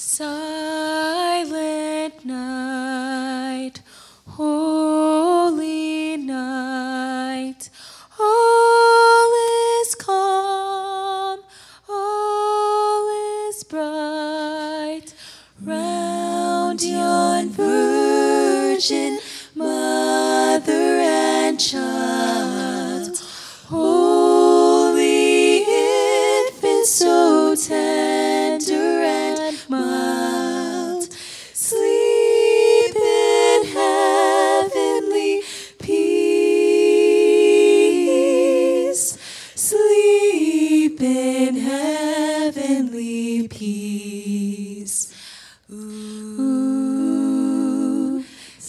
Silent night, holy night, all is calm, all is bright, round yon virgin mother and child, holy infant so tender and mild, sleep in heavenly peace, sleep in heavenly peace. Ooh,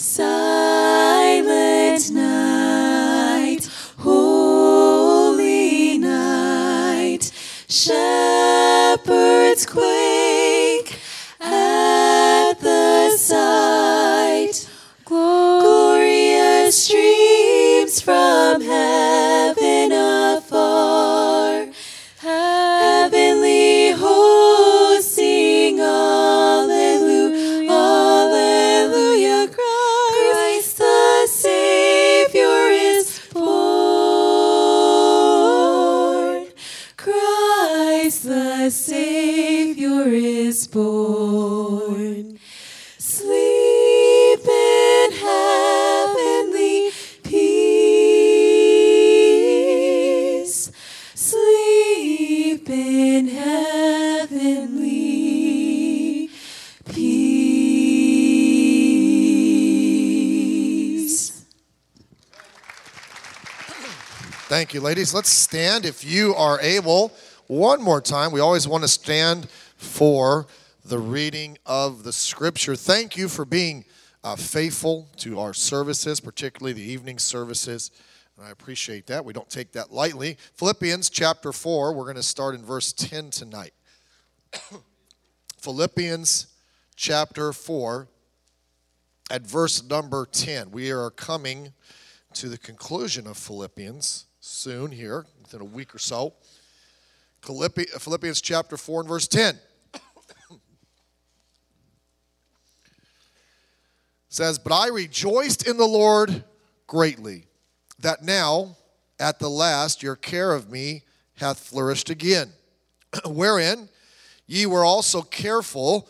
silent night, holy night, shepherds quake at the sight, glorious streams from heaven afar, heavenly hosts sing Alleluia, Alleluia, Christ the Savior is born, Christ the Savior is born. Sleep in heavenly peace, sleep in heavenly peace. Thank you, ladies. Let's stand if you are able. One more time. We always want to stand for the reading of the Scripture. Thank you for being faithful to our services, particularly the evening services. And I appreciate that. We don't take that lightly. Philippians chapter 4, we're going to start in verse 10 tonight. Philippians chapter 4 at verse number 10. We are coming to the conclusion of Philippians soon here, within a week or so. Philippians chapter 4 and verse 10. Says, "But I rejoiced in the Lord greatly, that now at the last your care of me hath flourished again, wherein ye were also careful,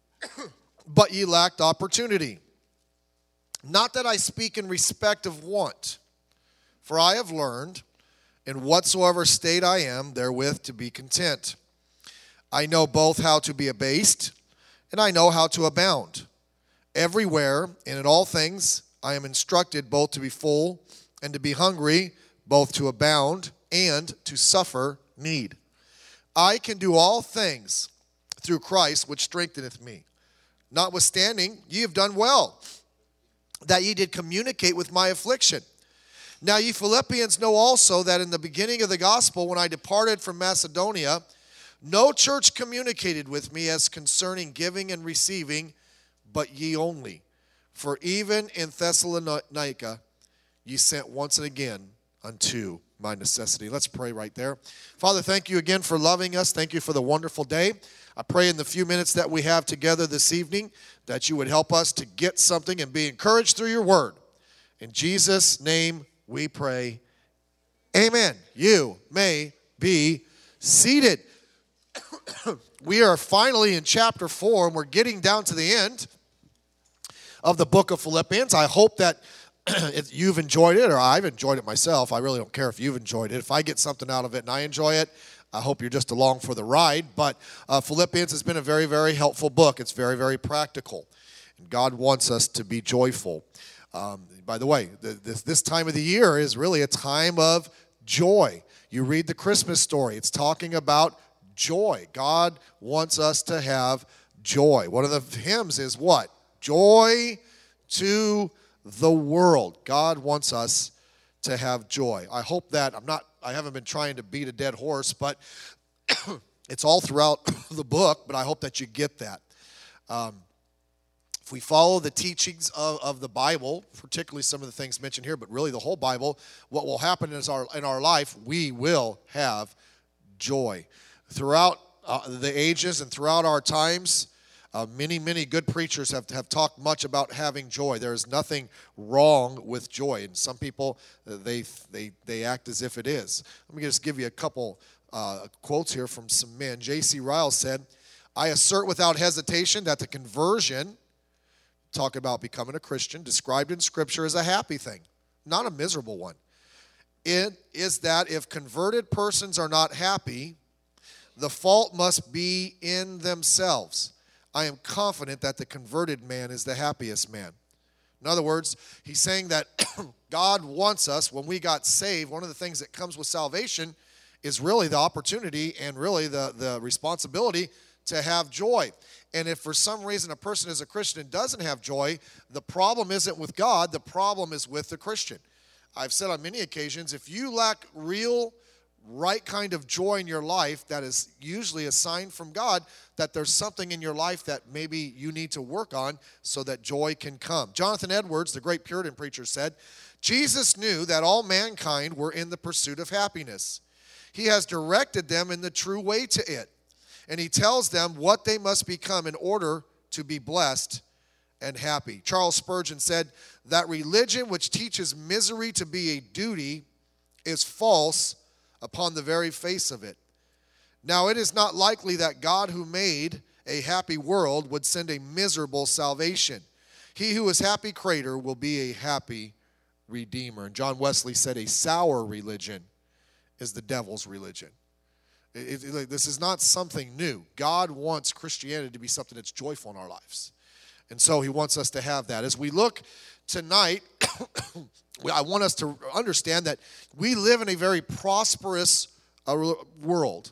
but ye lacked opportunity. Not that I speak in respect of want, for I have learned, in whatsoever state I am, therewith to be content. I know both how to be abased, and I know how to abound. Everywhere and in all things I am instructed both to be full and to be hungry, both to abound and to suffer need. I can do all things through Christ which strengtheneth me. Notwithstanding, ye have done well, that ye did communicate with my affliction. Now ye Philippians know also that in the beginning of the gospel, when I departed from Macedonia, no church communicated with me as concerning giving and receiving, but ye only. For even in Thessalonica ye sent once and again unto my necessity." Let's pray right there. Father, thank you again for loving us. Thank you for the wonderful day. I pray in the few minutes that we have together this evening that you would help us to get something and be encouraged through your word. In Jesus' name we pray. Amen. You may be seated. We are finally in chapter 4, and we're getting down to the end of the book of Philippians. I hope that you've enjoyed it, or I've enjoyed it myself. I really don't care if you've enjoyed it. If I get something out of it and I enjoy it, I hope you're just along for the ride. But Philippians has been a very, very helpful book. It's very, very practical. And God wants us to be joyful. By the way, this time of the year is really a time of joy. You read the Christmas story. It's talking about joy. God wants us to have joy. One of the hymns is what? Joy to the world. God wants us to have joy. I hope that I haven't been trying to beat a dead horse, but it's all throughout the book, but I hope that you get that. If we follow the teachings of the Bible, particularly some of the things mentioned here, but really the whole Bible, what will happen is in our life, we will have joy. Throughout the ages and throughout our times, Many good preachers have talked much about having joy. There is nothing wrong with joy. And some people, they act as if it is. Let me just give you a couple quotes here from some men. J.C. Ryle said, I assert without hesitation that the conversion, talking about becoming a Christian, described in Scripture as a happy thing, not a miserable one. It is that if converted persons are not happy, the fault must be in themselves. I am confident that the converted man is the happiest man. In other words, he's saying that God wants us, when we got saved, one of the things that comes with salvation is really the opportunity and really the responsibility to have joy. And if for some reason a person is a Christian and doesn't have joy, the problem isn't with God, the problem is with the Christian. I've said on many occasions, if you lack real, right kind of joy in your life, that is usually a sign from God that there's something in your life that maybe you need to work on so that joy can come. Jonathan Edwards, the great Puritan preacher, said, Jesus knew that all mankind were in the pursuit of happiness. He has directed them in the true way to it, and he tells them what they must become in order to be blessed and happy. Charles Spurgeon said that religion which teaches misery to be a duty is false upon the very face of it. Now it is not likely that God, who made a happy world, would send a miserable salvation. He who is happy creator will be a happy redeemer. And John Wesley said a sour religion is the devil's religion. This is not something new. God wants Christianity to be something that's joyful in our lives. And so he wants us to have that. As we look tonight, I want us to understand that we live in a very prosperous world.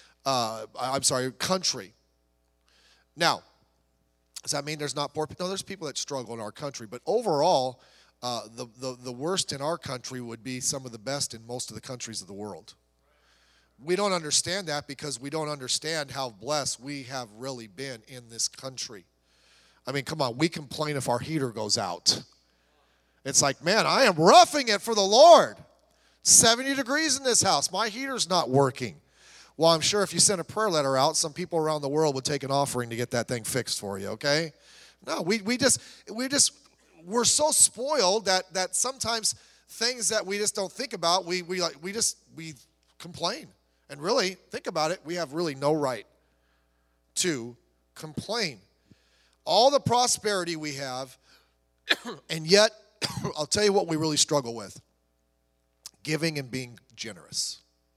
Country. Now, does that mean there's not poor people? No, there's people that struggle in our country. But overall, the worst in our country would be some of the best in most of the countries of the world. We don't understand that because we don't understand how blessed we have really been in this country. I mean, come on, we complain if our heater goes out. It's like, man, I am roughing it for the Lord. 70 degrees in this house. My heater's not working. Well, I'm sure if you sent a prayer letter out, some people around the world would take an offering to get that thing fixed for you, okay? No, we're so spoiled that sometimes things that we just don't think about, we complain. And really, think about it, we have really no right to complain. All the prosperity we have, and yet, I'll tell you what we really struggle with. Giving and being generous.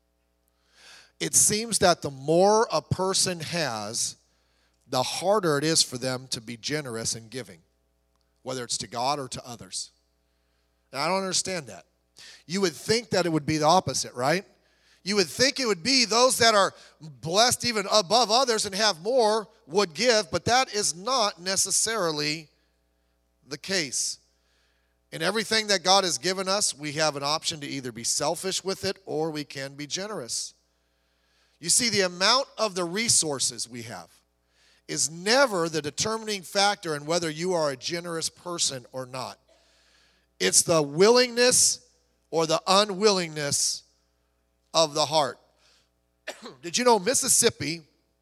It seems that the more a person has, the harder it is for them to be generous in giving, whether it's to God or to others. And I don't understand that. You would think that it would be the opposite, right? You would think it would be those that are blessed even above others and have more would give, but that is not necessarily the case. In everything that God has given us, we have an option to either be selfish with it or we can be generous. You see, the amount of the resources we have is never the determining factor in whether you are a generous person or not. It's the willingness or the unwillingness of the heart. Did you know Mississippi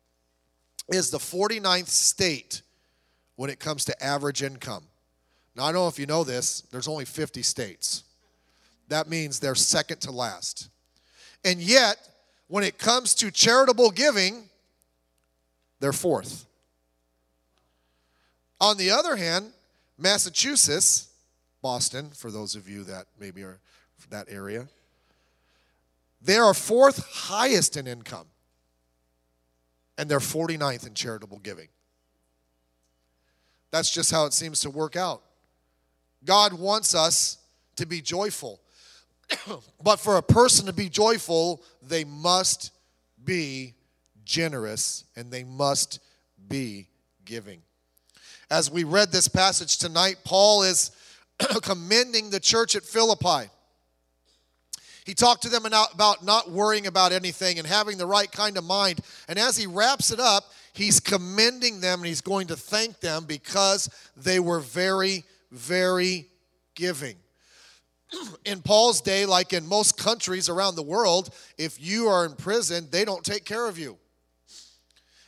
is the 49th state when it comes to average income? Now, I don't know if you know this, there's only 50 states. That means they're second to last. And yet, when it comes to charitable giving, they're fourth. On the other hand, Massachusetts, Boston, for those of you that maybe are from that area, they are fourth highest in income. And they're 49th in charitable giving. That's just how it seems to work out. God wants us to be joyful. But for a person to be joyful, they must be generous and they must be giving. As we read this passage tonight, Paul is commending the church at Philippi. He talked to them about not worrying about anything and having the right kind of mind. And as he wraps it up, he's commending them and he's going to thank them because they were very, very giving. In Paul's day, like in most countries around the world, if you are in prison, they don't take care of you.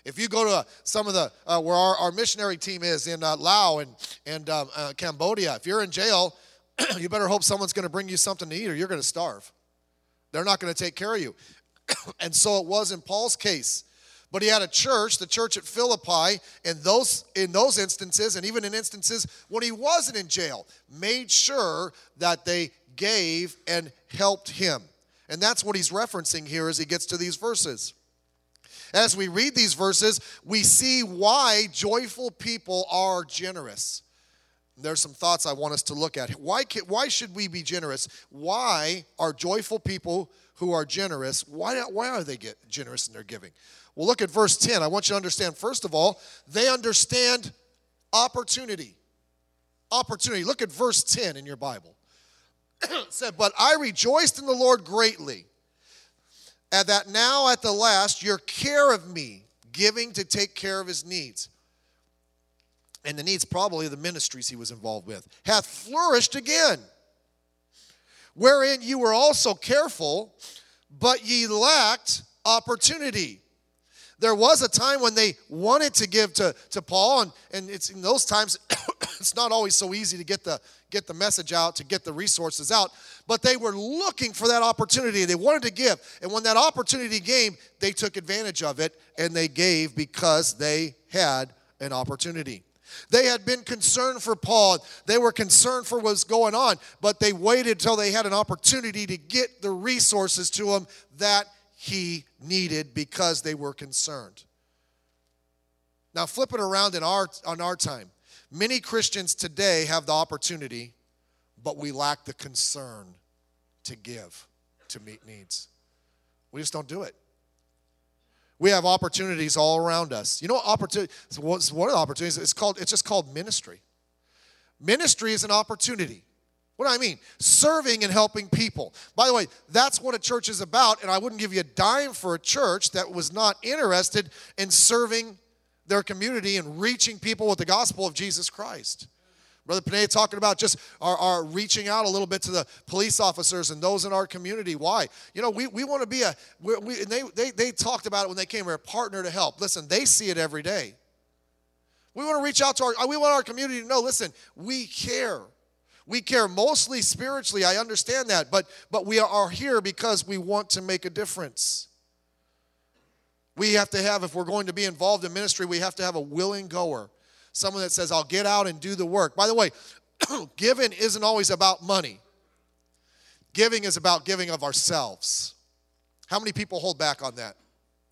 If you go to some of the, where our missionary team is in Laos and Cambodia, if you're in jail, you better hope someone's going to bring you something to eat or you're going to starve. They're not going to take care of you. And so it was in Paul's case. But he had a church, the church at Philippi, and in those instances, and even in instances when he wasn't in jail, made sure that they gave and helped him. And that's what he's referencing here as he gets to these verses. As we read these verses, we see why joyful people are generous. There's some thoughts I want us to look at. Why should we be generous? Why are joyful people who are generous, why are they generous in their giving? Well, look at verse 10. I want you to understand, first of all, they understand opportunity. Opportunity. Look at verse 10 in your Bible. It said, but I rejoiced in the Lord greatly, and that now at the last your care of me, giving to take care of his needs, and the needs probably of the ministries he was involved with, hath flourished again, wherein you were also careful, but ye lacked opportunity. There was a time when they wanted to give to Paul, and it's in those times, it's not always so easy to get the message out, to get the resources out, but they were looking for that opportunity. They wanted to give, and when that opportunity came, they took advantage of it, and they gave because they had an opportunity. They had been concerned for Paul. They were concerned for what was going on, but they waited till they had an opportunity to get the resources to him that he needed because they were concerned. Now, flip it around on our time. Many Christians today have the opportunity, but we lack the concern to give, to meet needs. We just don't do it. We have opportunities all around us. You know what opportunity? One of the opportunities, it's just called ministry. Ministry is an opportunity. What do I mean? Serving and helping people. By the way, that's what a church is about, and I wouldn't give you a dime for a church that was not interested in serving their community and reaching people with the gospel of Jesus Christ. Brother Panay talking about just our reaching out a little bit to the police officers and those in our community. Why? You know, we want to be they talked about it when they came here, a partner to help. Listen, they see it every day. We want to reach out to we want our community to know, listen, we care. We care mostly spiritually, I understand that, but we are here because we want to make a difference. We have to have, if we're going to be involved in ministry, we have to have a willing goer. Someone that says, I'll get out and do the work. By the way, giving isn't always about money. Giving is about giving of ourselves. How many people hold back on that?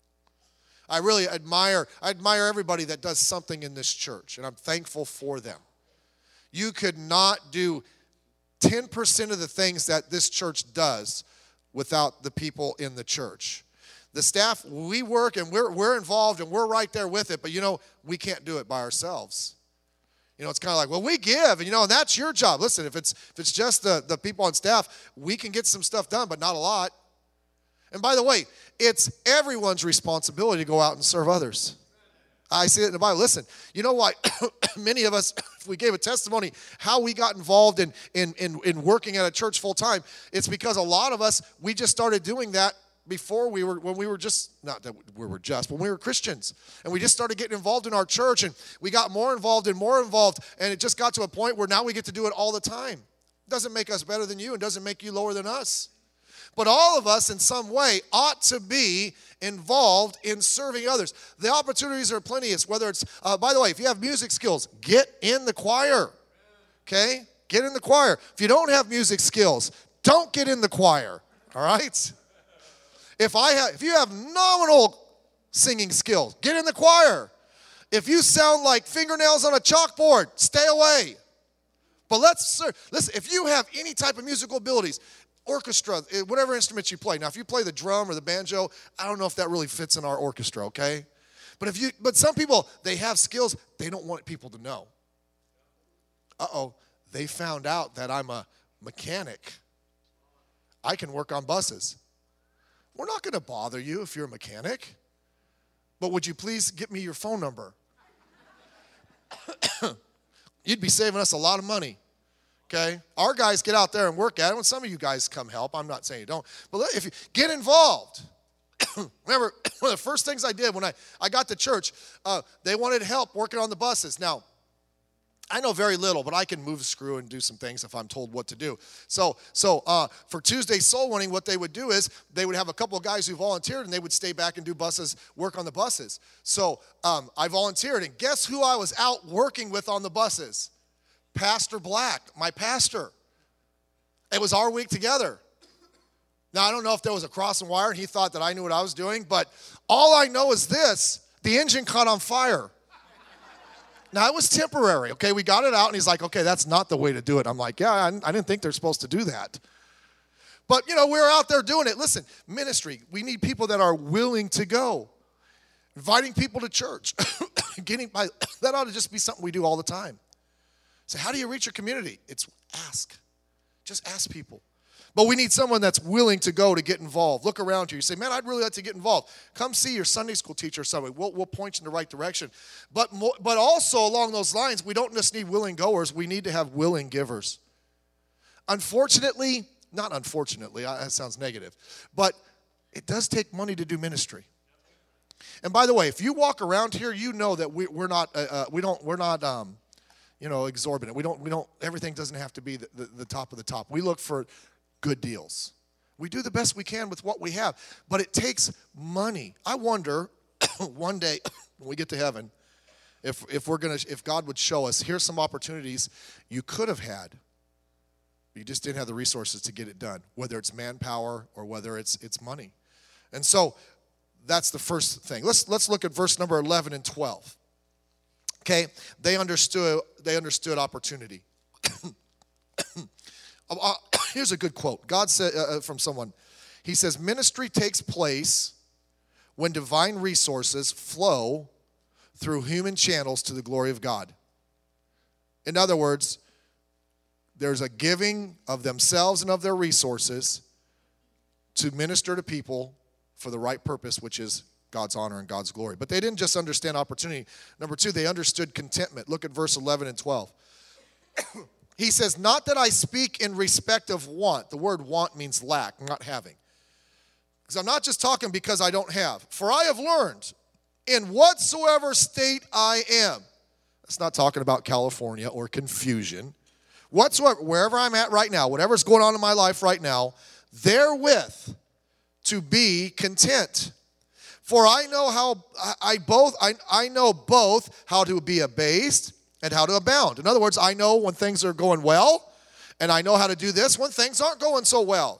I really admire everybody that does something in this church, and I'm thankful for them. You could not do 10% of the things that this church does without the people in the church. The staff, we work and we're involved and we're right there with it, but you know, we can't do it by ourselves. You know, it's kind of like, well, we give, and you know, and that's your job. Listen, if it's just the people on staff, we can get some stuff done, but not a lot. And by the way, it's everyone's responsibility to go out and serve others. I see it in the Bible. Listen, you know why many of us, if we gave a testimony, how we got involved in working at a church full time, it's because a lot of us, we just started doing that before when we were Christians. And we just started getting involved in our church, and we got more involved, and it just got to a point where now we get to do it all the time. It doesn't make us better than you, and doesn't make you lower than us. But all of us in some way ought to be involved in serving others. The opportunities are plenteous, whether it's, by the way, if you have music skills, get in the choir, okay? Get in the choir. If you don't have music skills, don't get in the choir, all right? If you have nominal singing skills, get in the choir. If you sound like fingernails on a chalkboard, stay away. But listen, if you have any type of musical abilities, orchestra, whatever instruments you play. Now, if you play the drum or the banjo, I don't know if that really fits in our orchestra, okay? But some people, they have skills they don't want people to know. They found out that I'm a mechanic. I can work on buses. We're not going to bother you if you're a mechanic, but would you please give me your phone number? You'd be saving us a lot of money. Okay, our guys get out there and work at it. When some of you guys come help, I'm not saying you don't, but if you get involved, Remember, one of the first things I did when I got to church, they wanted help working on the buses. Now, I know very little, but I can move a screw and do some things if I'm told what to do. So for Tuesday soul winning, what they would do is they would have a couple of guys who volunteered, and they would stay back and do buses, work on the buses. So I volunteered, and guess who I was out working with on the buses? Pastor Black, my pastor. It was our week together. Now, I don't know if there was a crossing wire, and he thought that I knew what I was doing, but all I know is this: the engine caught on fire. Now, it was temporary, okay? We got it out, and he's like, okay, that's not the way to do it. I'm like, yeah, I didn't think they're supposed to do that. But, we were out there doing it. Listen, ministry, we need people that are willing to go. Inviting people to church. That ought to just be something we do all the time. So how do you reach your community? It's ask. Just ask people. But we need someone that's willing to go to get involved. Look around you. You say, man, I'd really like to get involved. Come see your Sunday school teacher or somebody. We'll point you in the right direction. But also along those lines, we don't just need willing goers. We need to have willing givers. Unfortunately, not unfortunately, that sounds negative, but it does take money to do ministry. And by the way, if you walk around here, you know that we're not exorbitant. We don't. Everything doesn't have to be the top of the top. We look for good deals. We do the best we can with what we have, but it takes money. I wonder one day when we get to heaven if God would show us, here's some opportunities you could have had. You just didn't have the resources to get it done, whether it's manpower or whether it's money. And so that's the first thing. Let's look at verse number 11 and 12. Okay, they understood opportunity. Here's a good quote. God said from someone. He says, ministry takes place when divine resources flow through human channels to the glory of God. In other words, there's a giving of themselves and of their resources to minister to people for the right purpose, which is God's honor and God's glory. But they didn't just understand opportunity. Number two, they understood contentment. Look at verse 11 and 12. He says, not that I speak in respect of want. The word want means lack, not having. Because I'm not just talking because I don't have. For I have learned in whatsoever state I am. That's not talking about California or confusion. Whatsoever, wherever I'm at right now, whatever's going on in my life right now, therewith to be content. For I know I know both how to be abased and how to abound. In other words, I know when things are going well, and I know how to do this when things aren't going so well.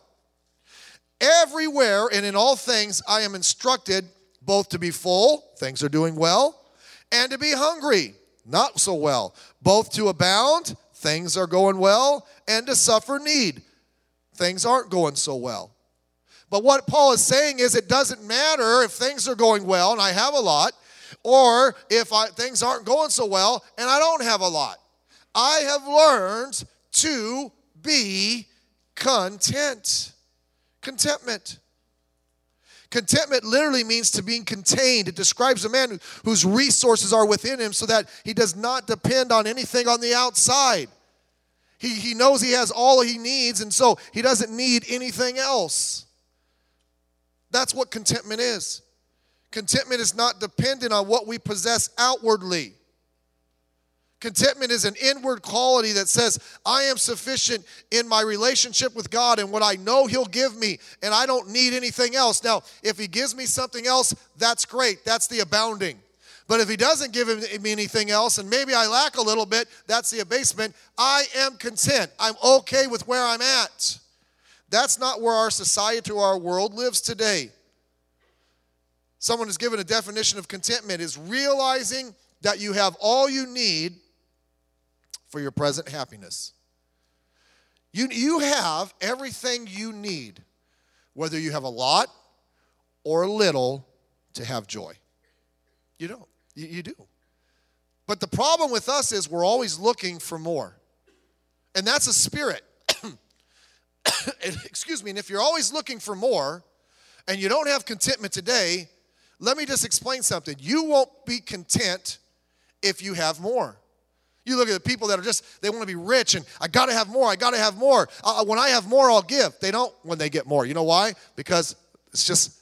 Everywhere and in all things I am instructed both to be full, things are doing well, and to be hungry, not so well. Both to abound, things are going well, and to suffer need, things aren't going so well. But what Paul is saying is it doesn't matter if things are going well and I have a lot, or if things aren't going so well and I don't have a lot. I have learned to be content. Contentment. Contentment literally means to be contained. It describes a man whose resources are within him so that he does not depend on anything on the outside. He knows he has all he needs, and so he doesn't need anything else. That's what contentment is. Contentment is not dependent on what we possess outwardly. Contentment is an inward quality that says, I am sufficient in my relationship with God and what I know He'll give me, and I don't need anything else. Now, if He gives me something else, that's great. That's the abounding. But if He doesn't give me anything else, and maybe I lack a little bit, that's the abasement. I am content. I'm okay with where I'm at. That's not where our society or our world lives today. Someone has given a definition of contentment is realizing that you have all you need for your present happiness. You have everything you need, whether you have a lot or a little, to have joy. You don't. You do. But the problem with us is we're always looking for more. And that's a spirit. Excuse me, and if you're always looking for more and you don't have contentment today, let me just explain something. You won't be content if you have more. You look at the people that they want to be rich, and I got to have more, when I have more, I'll give. They don't when they get more. You know why? Because it's just,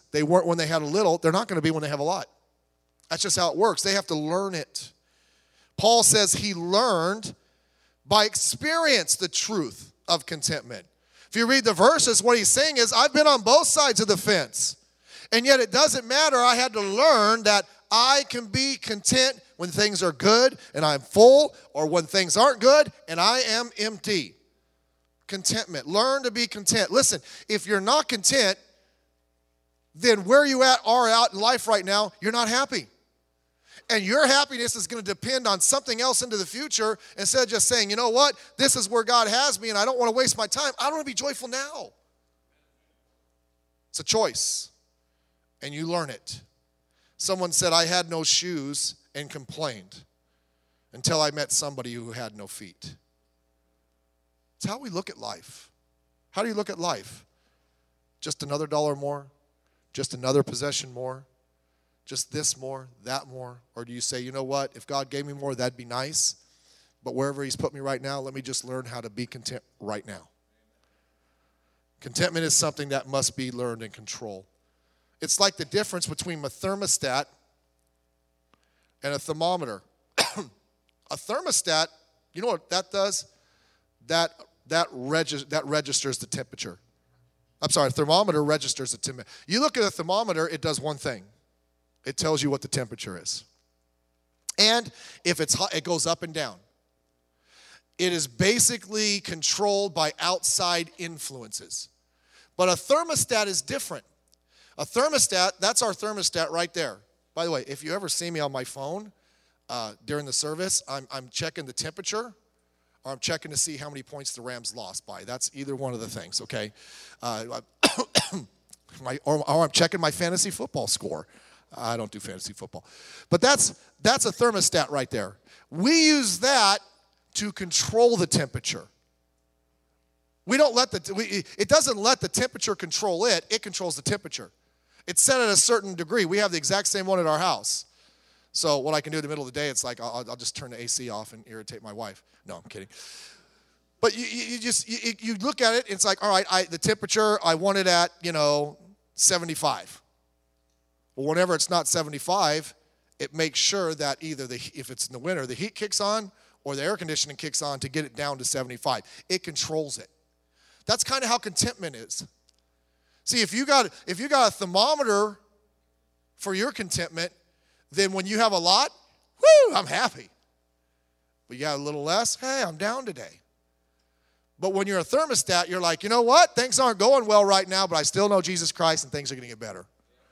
they weren't when they had a little, they're not going to be when they have a lot. That's just how it works. They have to learn it. Paul says he learned by experience the truth of contentment. If you read the verses, what he's saying is, I've been on both sides of the fence. And yet it doesn't matter. I had to learn that I can be content when things are good and I'm full, or when things aren't good and I am empty. Contentment. Learn to be content. Listen, if you're not content, then where you are out in life right now, you're not happy. And your happiness is going to depend on something else into the future, instead of just saying, you know what, this is where God has me and I don't want to waste my time. I want to be joyful now. It's a choice, and you learn it. Someone said, I had no shoes and complained until I met somebody who had no feet. It's how we look at life. How do you look at life? Just another dollar more? Just another possession more? Just this more, that more? Or do you say, you know what, if God gave me more, that'd be nice, but wherever he's put me right now, let me just learn how to be content right now. Contentment is something that must be learned and controlled. It's like the difference between a thermostat and a thermometer. A thermostat, you know what that does? That registers the temperature. I'm sorry, a thermometer registers the temperature. You look at a thermometer, it does one thing. It tells you what the temperature is. And if it's hot, it goes up and down. It is basically controlled by outside influences. But a thermostat is different. A thermostat, that's our thermostat right there. By the way, if you ever see me on my phone during the service, I'm checking the temperature, or I'm checking to see how many points the Rams lost by. That's either one of the things, okay? Or I'm checking my fantasy football score. I don't do fantasy football. But that's a thermostat right there. We use that to control the temperature. We don't let it doesn't let the temperature control it. It controls the temperature. It's set at a certain degree. We have the exact same one at our house. So what I can do in the middle of the day, it's like I'll just turn the AC off and irritate my wife. No, I'm kidding. But you look at it, it's like, all right, the temperature, I want it at, 75. Well, whenever it's not 75, it makes sure that either if it's in the winter, the heat kicks on, or the air conditioning kicks on to get it down to 75. It controls it. That's kind of how contentment is. See, if you got a thermometer for your contentment, then when you have a lot, whoo, I'm happy. But you got a little less, hey, I'm down today. But when you're a thermostat, you're like, you know what? Things aren't going well right now, but I still know Jesus Christ and things are going to get better.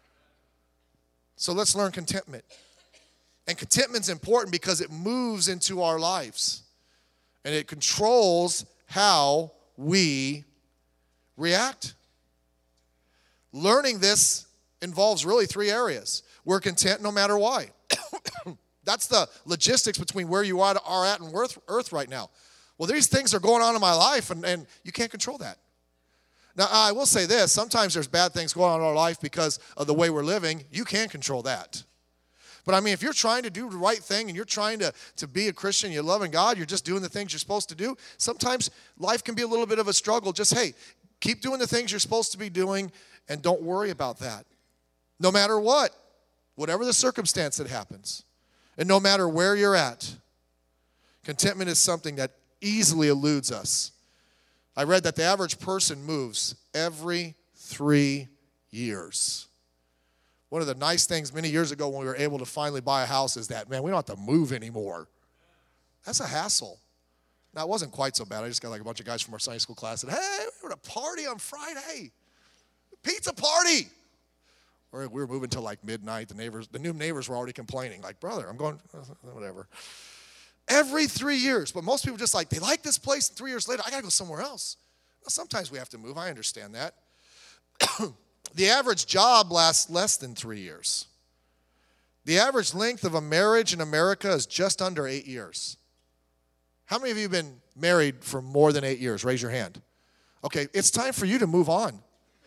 So let's learn contentment. And contentment's important because it moves into our lives. And it controls how we react. Learning this involves really 3 areas. We're content no matter why. That's the logistics between where you are at in earth right now. Well, these things are going on in my life, and you can't control that. Now, I will say this. Sometimes there's bad things going on in our life because of the way we're living. You can control that. But, I mean, if you're trying to do the right thing and you're trying to be a Christian, you're loving God, you're just doing the things you're supposed to do, sometimes life can be a little bit of a struggle. Just, hey, keep doing the things you're supposed to be doing and don't worry about that. No matter what, whatever the circumstance that happens, and no matter where you're at, contentment is something that easily eludes us. I read that the average person moves every 3 years. One of the nice things many years ago when we were able to finally buy a house is that, man, we don't have to move anymore. That's a hassle. Now, it wasn't quite so bad. I just got like a bunch of guys from our Sunday school class and, hey, we're at a party on Friday. Pizza party. Or we were moving till like midnight. The new neighbors were already complaining. Like, brother, I'm going, whatever. Every 3 years. But most people just like, they like this place, and 3 years later, I got to go somewhere else. Now, sometimes we have to move. I understand that. The average job lasts less than 3 years. The average length of a marriage in America is just under 8 years. How many of you have been married for more than 8 years? Raise your hand. Okay, it's time for you to move on.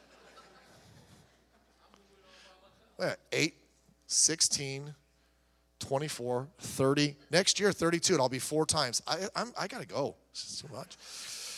8, 16, 24, 30. Next year, 32, and I'll be 4 times. I got to go. It's too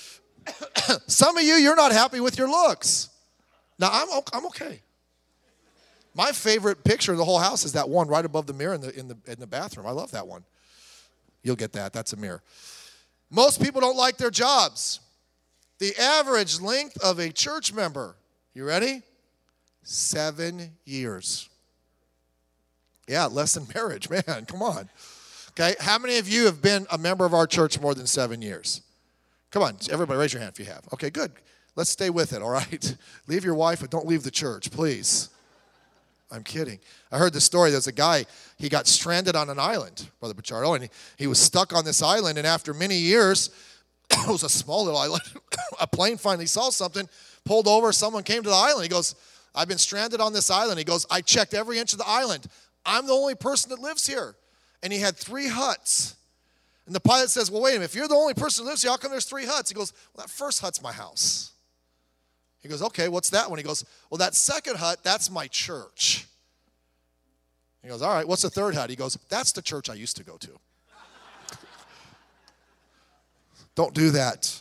much. Some of you, you're not happy with your looks. Now, I'm okay. My favorite picture of the whole house is that one right above the mirror in the bathroom. I love that one. You'll get that. That's a mirror. Most people don't like their jobs. The average length of a church member, you ready? 7 years. Yeah, less than marriage, man. Come on. Okay, how many of you have been a member of our church more than 7 years? Come on, everybody raise your hand if you have. Okay, good. Let's stay with it, all right? Leave your wife, but don't leave the church, please. I'm kidding. I heard the story. There's a guy, he got stranded on an island, Brother Pichardo, and he was stuck on this island, and after many years, it was a small little island, a plane finally saw something, pulled over, someone came to the island. He goes, I've been stranded on this island. He goes, I checked every inch of the island. I'm the only person that lives here. And he had 3 huts. And the pilot says, well, wait a minute, if you're the only person that lives here, how come there's 3 huts? He goes, well, that first hut's my house. He goes, okay, what's that one? He goes, well, that second hut, that's my church. He goes, all right, what's the third hut? He goes, that's the church I used to go to. Don't do that.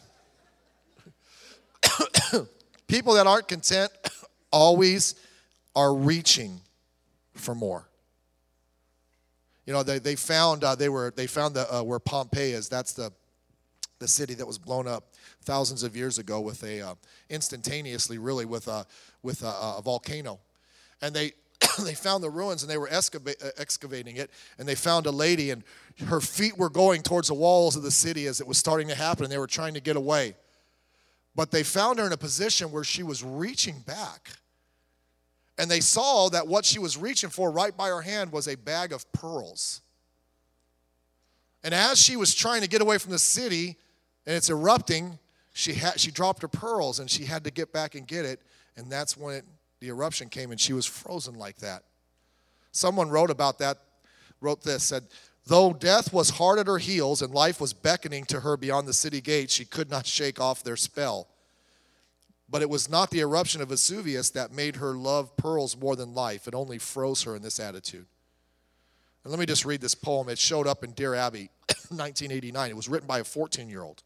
People that aren't content always are reaching for more. You know, they found where Pompeii is. That's the city that was blown up thousands of years ago with instantaneously, really, with a volcano, and they found the ruins and they were excavating it, and they found a lady, and her feet were going towards the walls of the city as it was starting to happen, and they were trying to get away, but they found her in a position where she was reaching back. And they saw that what she was reaching for right by her hand was a bag of pearls. And as she was trying to get away from the city and it's erupting, she dropped her pearls and she had to get back and get it. And that's when the eruption came and she was frozen like that. Someone wrote this, said, though death was hard at her heels and life was beckoning to her beyond the city gates, she could not shake off their spell. But it was not the eruption of Vesuvius that made her love pearls more than life. It only froze her in this attitude. And let me just read this poem. It showed up in Dear Abby, 1989. It was written by a 14-year-old.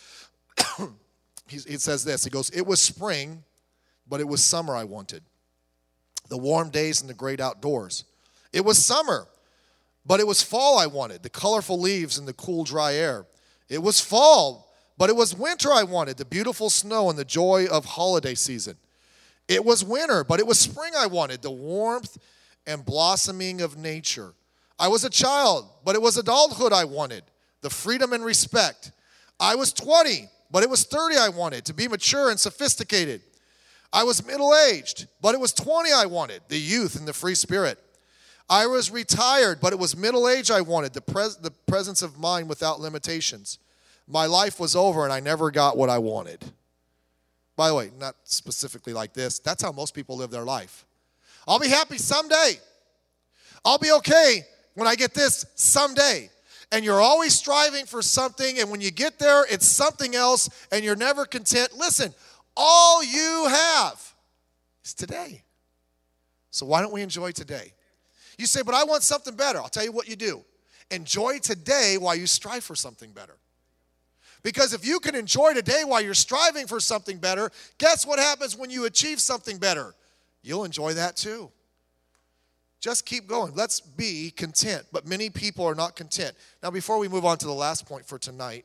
He says this. He goes, it was spring, but it was summer I wanted. The warm days and the great outdoors. It was summer, but it was fall I wanted. The colorful leaves and the cool, dry air. It was fall, but it was winter I wanted, the beautiful snow and the joy of holiday season. It was winter, but it was spring I wanted, the warmth and blossoming of nature. I was a child, but it was adulthood I wanted, the freedom and respect. I was 20, but it was 30 I wanted, to be mature and sophisticated. I was middle-aged, but it was 20 I wanted, the youth and the free spirit. I was retired, but it was middle age I wanted, the presence of mind without limitations. My life was over and I never got what I wanted. By the way, not specifically like this. That's how most people live their life. I'll be happy someday. I'll be okay when I get this someday. And you're always striving for something, and when you get there, it's something else, and you're never content. Listen, all you have is today. So why don't we enjoy today? You say, but I want something better. I'll tell you what you do. Enjoy today while you strive for something better. Because if you can enjoy today while you're striving for something better, guess what happens when you achieve something better? You'll enjoy that too. Just keep going. Let's be content. But many people are not content. Now, before we move on to the last point for tonight,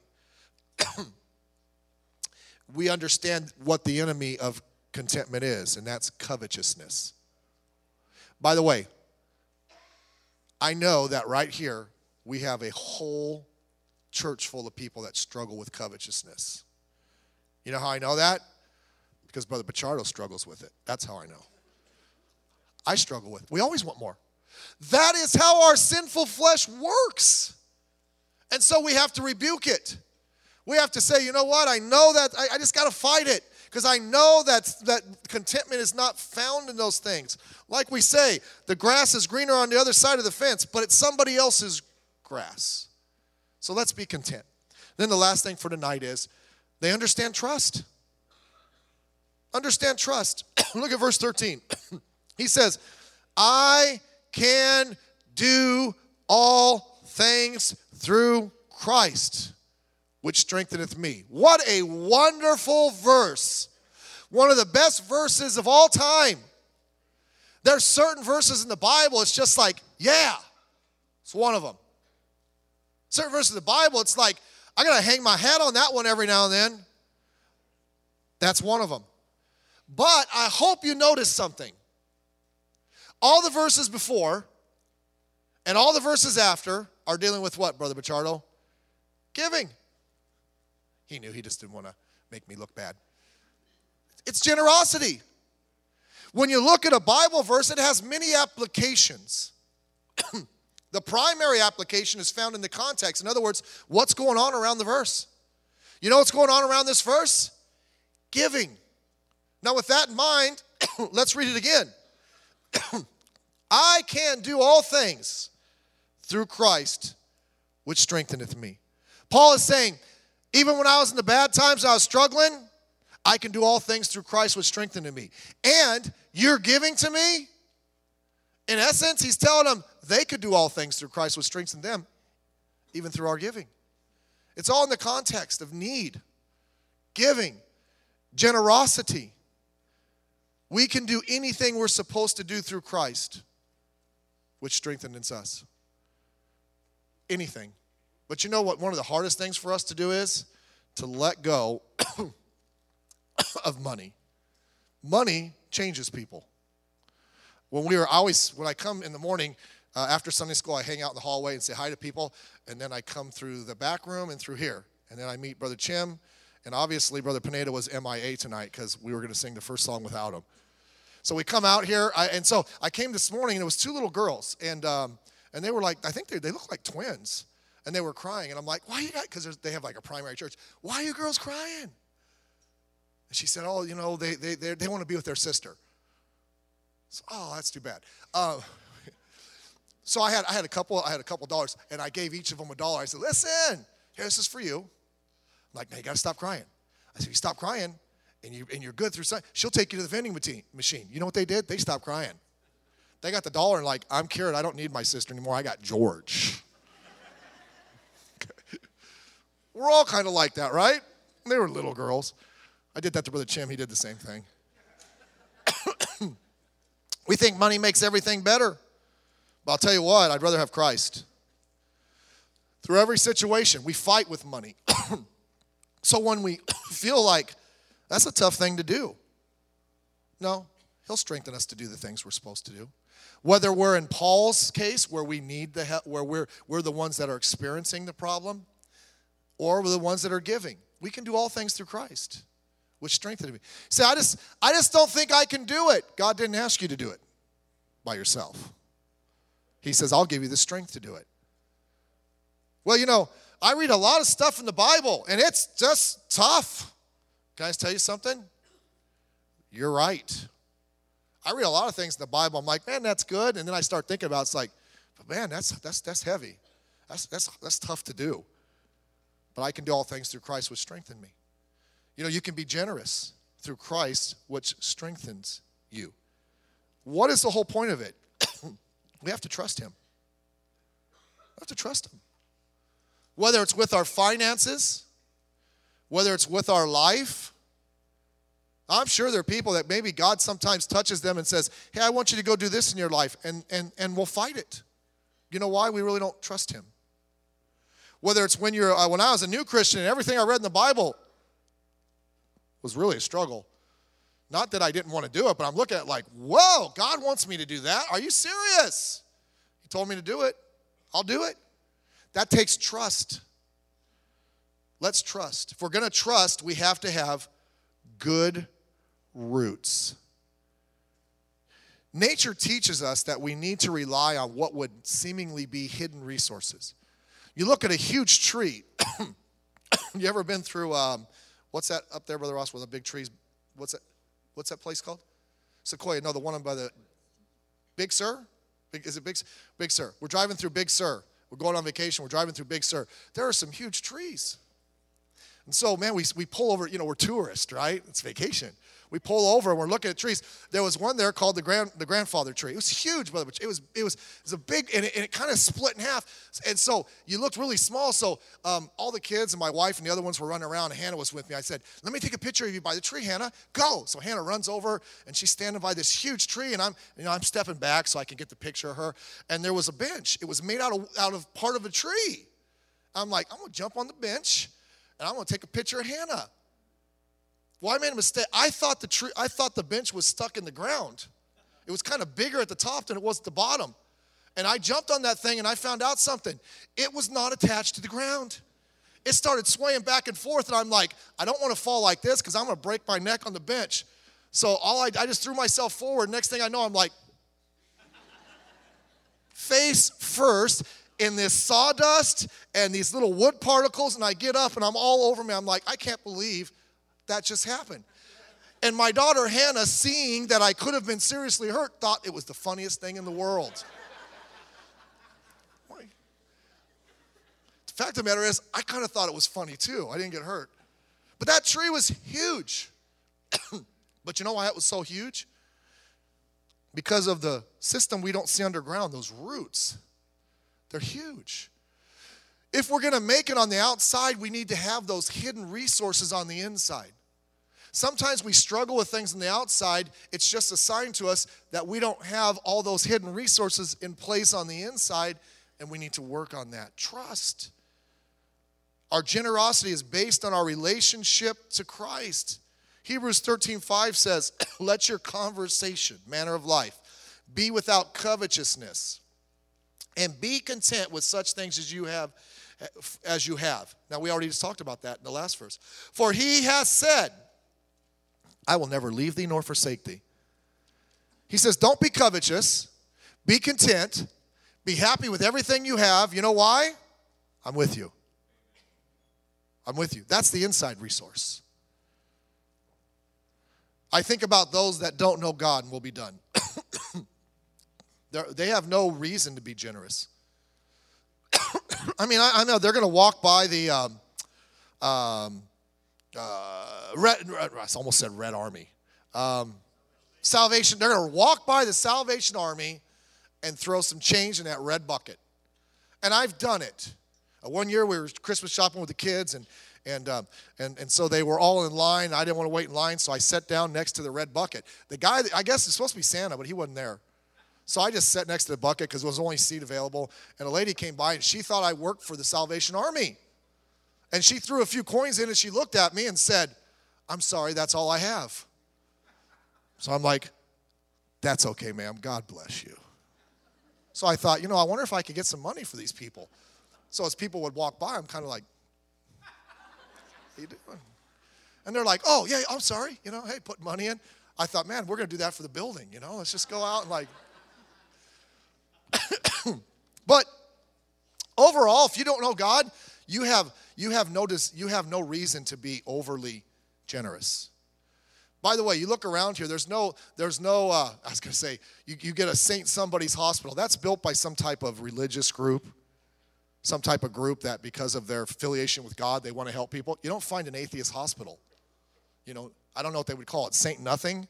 we understand what the enemy of contentment is, and that's covetousness. By the way, I know that right here we have a whole church full of people that struggle with covetousness. You know how I know that? Because Brother Pichardo struggles with it. That's how I know. I struggle with it. We always want more. That is how our sinful flesh works. And so we have to rebuke it. We have to say, you know what? I know that I just got to fight it. Because I know that contentment is not found in those things. Like we say, the grass is greener on the other side of the fence, but it's somebody else's grass. So let's be content. Then the last thing for tonight is they understand trust. Understand trust. Look at verse 13. He says, I can do all things through Christ, which strengtheneth me. What a wonderful verse. One of the best verses of all time. There's certain verses in the Bible, it's just like, yeah, it's one of them. Certain verses in the Bible, it's like, I got to hang my hat on that one every now and then. That's one of them. But I hope you notice something. All the verses before and all the verses after are dealing with what, Brother Bachardo? Giving. He knew, he just didn't want to make me look bad. It's generosity. When you look at a Bible verse, it has many applications. The primary application is found in the context. In other words, what's going on around the verse? You know what's going on around this verse? Giving. Now with that in mind, let's read it again. I can do all things through Christ, which strengtheneth me. Paul is saying, even when I was in the bad times, I was struggling, I can do all things through Christ, which strengtheneth me. And you're giving to me? In essence, he's telling them they could do all things through Christ, which strengthens them, even through our giving. It's all in the context of need, giving, generosity. We can do anything we're supposed to do through Christ, which strengthens us. Anything. But you know what one of the hardest things for us to do is? To let go of money. Money changes people. When I come in the morning after Sunday school, I hang out in the hallway and say hi to people, and then I come through the back room and through here. And then I meet Brother Chim, and obviously Brother Pineda was MIA tonight because we were going to sing the first song without him. So we come out here, and so I came this morning, and it was two little girls, and they were like, I think they look like twins, and they were crying, and I'm like, why you guys, because they have like a primary church, why are you girls crying? And she said, oh, you know, they want to be with their sister. So, oh, that's too bad. So I had a couple dollars, and I gave each of them $1. I said, listen, here, this is for you. I'm like, now you got to stop crying. I said, if you stop crying, and you're good through Sunday, she'll take you to the vending machine. You know what they did? They stopped crying. They got the $1 and like, I'm cured. I don't need my sister anymore. I got George. We're all kind of like that, right? They were little girls. I did that to Brother Chim. He did the same thing. We think money makes everything better. But I'll tell you what, I'd rather have Christ. Through every situation, we fight with money. So when we feel like that's a tough thing to do, no, he'll strengthen us to do the things we're supposed to do. Whether we're in Paul's case, where we need the help, where we're the ones that are experiencing the problem, or we're the ones that are giving. We can do all things through Christ, which strengthens me. See, I just don't think I can do it. God didn't ask you to do it by yourself. He says, I'll give you the strength to do it. Well, you know, I read a lot of stuff in the Bible, and it's just tough. Can I just tell you something? You're right. I read a lot of things in the Bible. I'm like, man, that's good. And then I start thinking about it. It's like, but man, that's heavy. That's tough to do. But I can do all things through Christ, which strengthen me. You know, you can be generous through Christ, which strengthens you. What is the whole point of it? We have to trust him. We have to trust him. Whether it's with our finances, whether it's with our life. I'm sure there are people that maybe God sometimes touches them and says, hey, I want you to go do this in your life, and we'll fight it. You know why? We really don't trust him. Whether it's when I was a new Christian and everything I read in the Bible was really a struggle. Not that I didn't want to do it, but I'm looking at it like, whoa, God wants me to do that. Are you serious? He told me to do it. I'll do it. That takes trust. Let's trust. If we're going to trust, we have to have good roots. Nature teaches us that we need to rely on what would seemingly be hidden resources. You look at a huge tree. You ever been through, what's that up there, Brother Ross, with the big trees? What's that place called? Sequoia. No, the one by the Big Sur? Is it Big Sur? We're driving through Big Sur. We're going on vacation. We're driving through Big Sur. There are some huge trees. And so, man, we pull over. You know, we're tourists, right? It's vacation. we pull over and we're looking at trees. There was one there called the grandfather tree. It was huge, brother. It was a big, and it kind of split in half. And so you looked really small. So all the kids and my wife and the other ones were running around, and Hannah was with me. I said, let me take a picture of you by the tree, Hannah. Go. So Hannah runs over, and she's standing by this huge tree, and I'm stepping back so I can get the picture of her. And there was a bench. It was made out of part of a tree. I'm like, I'm going to jump on the bench, and I'm going to take a picture of Hannah. Well, I made a mistake. I thought the bench was stuck in the ground. It was kind of bigger at the top than it was at the bottom. And I jumped on that thing, and I found out something. It was not attached to the ground. It started swaying back and forth, and I'm like, I don't want to fall like this because I'm going to break my neck on the bench. So I just threw myself forward. Next thing I know, I'm like, face first in this sawdust and these little wood particles, and I get up and I'm all over me. I'm like, I can't believe that just happened. And my daughter Hannah, seeing that I could have been seriously hurt, thought it was the funniest thing in the world. The fact of the matter is, I kind of thought it was funny too. I didn't get hurt. But that tree was huge. But you know why it was so huge? Because of the system we don't see underground, those roots. They're huge. If we're going to make it on the outside, we need to have those hidden resources on the inside. Sometimes we struggle with things on the outside. It's just a sign to us that we don't have all those hidden resources in place on the inside, and we need to work on that. Trust. Our generosity is based on our relationship to Christ. Hebrews 13:5 says, let your conversation, manner of life, be without covetousness, and be content with such things as you have. Now, we already just talked about that in the last verse. For he has said, I will never leave thee nor forsake thee. He says, don't be covetous. Be content. Be happy with everything you have. You know why? I'm with you. I'm with you. That's the inside resource. I think about those that don't know God, and we'll be done. They have no reason to be generous. I mean, I know they're going to walk by the I almost said Red Army. Salvation. They're going to walk by the Salvation Army and throw some change in that red bucket. And I've done it. One year we were Christmas shopping with the kids, and so they were all in line. I didn't want to wait in line, so I sat down next to the red bucket. The guy, I guess it's supposed to be Santa, but he wasn't there. So I just sat next to the bucket because there was only a seat available. And a lady came by, and she thought I worked for the Salvation Army. And she threw a few coins in, and she looked at me and said, I'm sorry, that's all I have. So I'm like, that's okay, ma'am. God bless you. So I thought, I wonder if I could get some money for these people. So as people would walk by, I'm kind of like, what are you doing? And they're like, oh, yeah, I'm sorry. Hey, put money in. I thought, man, we're going to do that for the building. Let's just go out and like. But overall, if you don't know God, you have no reason to be overly generous. By the way, you look around here, there's no I was going to say, you get a Saint Somebody's Hospital. That's built by some type of religious group, some type of group that because of their affiliation with God, they want to help people. You don't find an atheist hospital. I don't know what they would call it, Saint Nothing,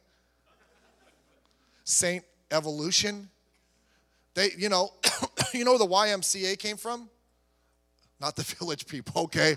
Saint Evolution. They, you know where the YMCA came from? Not the Village People, okay?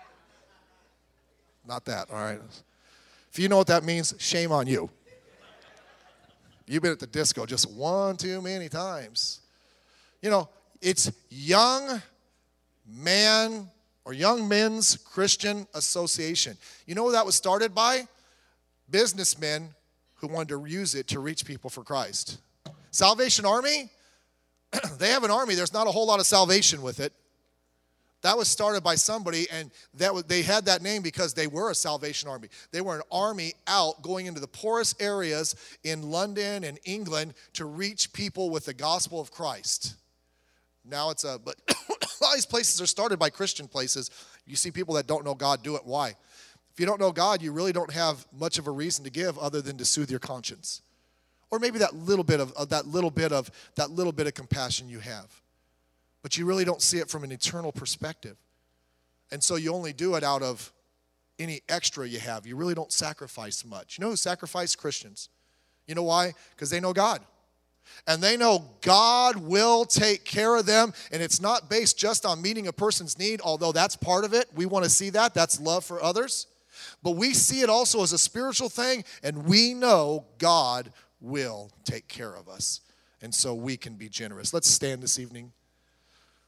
Not that, all right? If you know what that means, shame on you. You've been at the disco just one too many times. It's Young Man or Young Men's Christian Association. You know who that was started by? Businessmen who wanted to use it to reach people for Christ. Salvation Army, they have an army. There's not a whole lot of salvation with it. That was started by somebody, and they had that name because they were a Salvation Army. They were an army out going into the poorest areas in London and England to reach people with the gospel of Christ. Now but a lot of these places are started by Christian places. You see people that don't know God do it. Why? If you don't know God, you really don't have much of a reason to give other than to soothe your conscience, or maybe that little bit of compassion you have. But you really don't see it from an eternal perspective. And so you only do it out of any extra you have. You really don't sacrifice much. You know who sacrifice? Christians. You know why? Because they know God. And they know God will take care of them. And it's not based just on meeting a person's need, although that's part of it. We want to see that. That's love for others. But we see it also as a spiritual thing, and we know God will take care of us. And so we can be generous. Let's stand this evening.